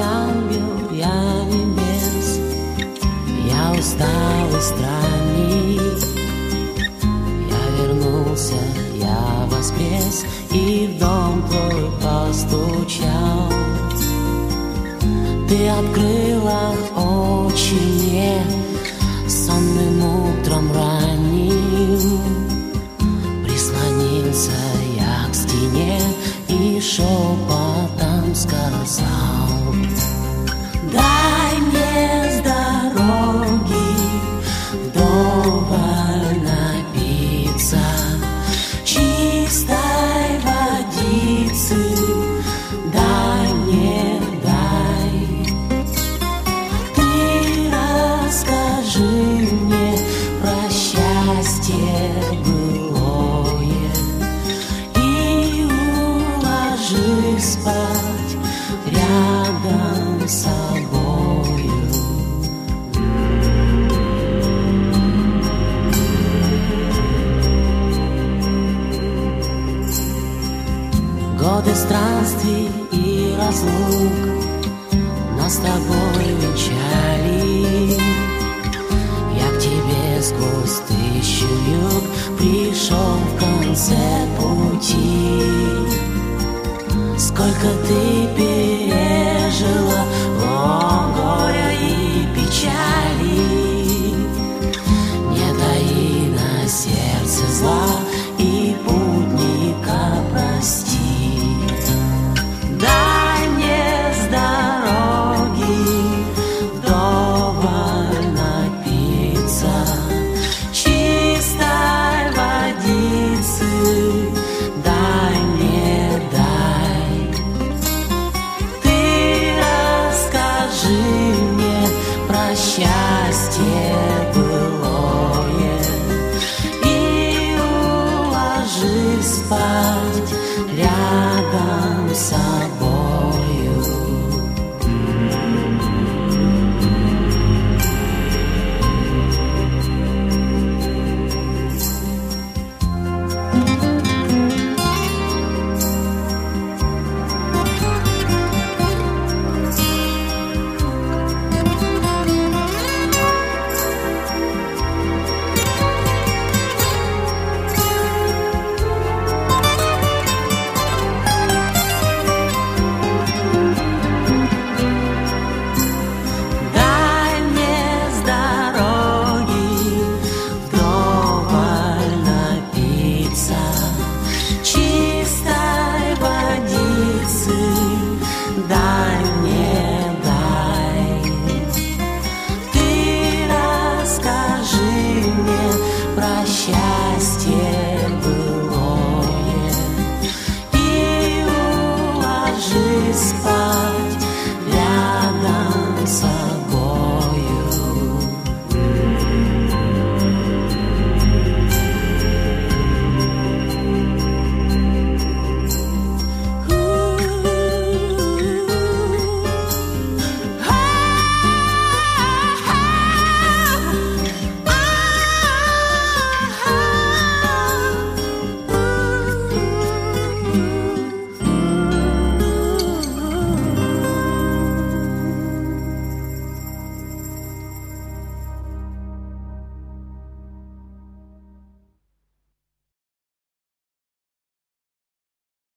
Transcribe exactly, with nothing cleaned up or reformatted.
ангел, я небес, я усталый странник. Я вернулся, я воскрес и в дом твой постучал. Ты открыла очи мне сонным утром ранним. Прислонился я к стене и шепотом сказал: дай мне с дороги вдоволь напиться чистой водицы. Дай мне, дай. Ты расскажи мне про счастье былое и уложи спать рядом с собою. Годы странствий и разлук нас с тобой венчали. Я к тебе сквозь тысячу юг пришел в конце пути. Сколько ты